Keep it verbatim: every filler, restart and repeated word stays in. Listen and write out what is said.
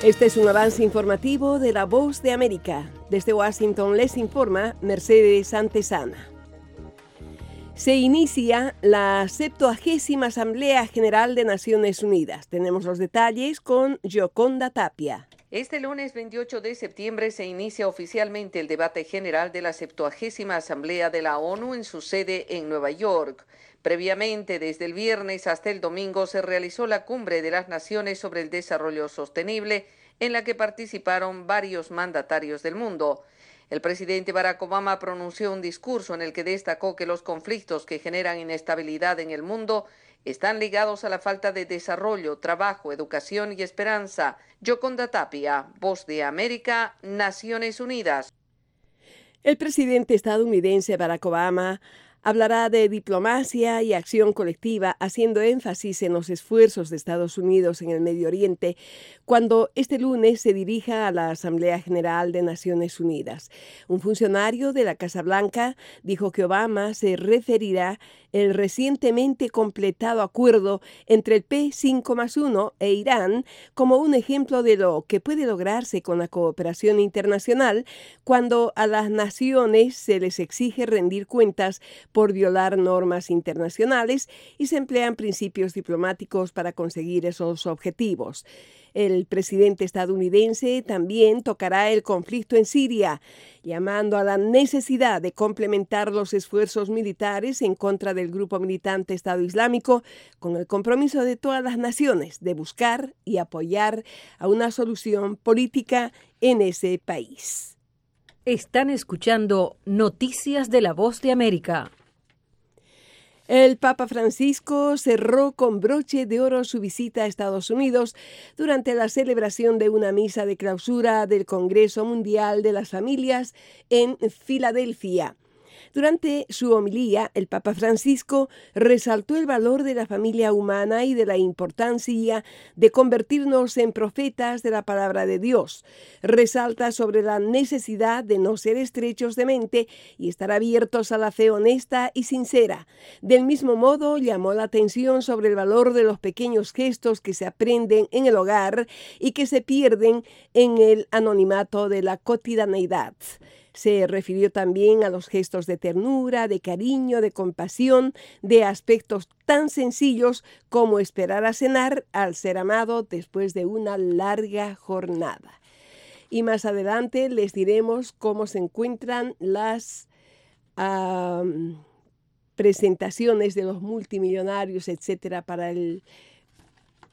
Este es un avance informativo de La Voz de América. Desde Washington les informa Mercedes Antesana. Se inicia la septuagésima Asamblea General de Naciones Unidas. Tenemos los detalles con Gioconda Tapia. Este lunes veintiocho de septiembre se inicia oficialmente el debate general de la septuagésima Asamblea de la ONU en su sede en Nueva York. Previamente, desde el viernes hasta el domingo, se realizó la Cumbre de las Naciones sobre el Desarrollo Sostenible, en la que participaron varios mandatarios del mundo. El presidente Barack Obama pronunció un discurso en el que destacó que los conflictos que generan inestabilidad en el mundo están ligados a la falta de desarrollo, trabajo, educación y esperanza. Gioconda Tapia, Voz de América, Naciones Unidas. El presidente estadounidense Barack Obama hablará de diplomacia y acción colectiva, haciendo énfasis en los esfuerzos de Estados Unidos en el Medio Oriente, cuando este lunes se dirija a la Asamblea General de Naciones Unidas. Un funcionario de la Casa Blanca dijo que Obama se referirá al recientemente completado acuerdo entre el P cinco más uno e Irán como un ejemplo de lo que puede lograrse con la cooperación internacional cuando a las naciones se les exige rendir cuentas por violar normas internacionales y se emplean principios diplomáticos para conseguir esos objetivos. El presidente estadounidense también tocará el conflicto en Siria, llamando a la necesidad de complementar los esfuerzos militares en contra del grupo militante Estado Islámico con el compromiso de todas las naciones de buscar y apoyar a una solución política en ese país. Están escuchando Noticias de La Voz de América. El Papa Francisco cerró con broche de oro su visita a Estados Unidos durante la celebración de una misa de clausura del Congreso Mundial de las Familias en Filadelfia. Durante su homilía, el Papa Francisco resaltó el valor de la familia humana y de la importancia de convertirnos en profetas de la palabra de Dios. Resalta sobre la necesidad de no ser estrechos de mente y estar abiertos a la fe honesta y sincera. Del mismo modo, llamó la atención sobre el valor de los pequeños gestos que se aprenden en el hogar y que se pierden en el anonimato de la cotidianeidad. Se refirió también a los gestos de ternura, de cariño, de compasión, de aspectos tan sencillos como esperar a cenar al ser amado después de una larga jornada. Y más adelante les diremos cómo se encuentran las uh, presentaciones de los multimillonarios, etcétera, para el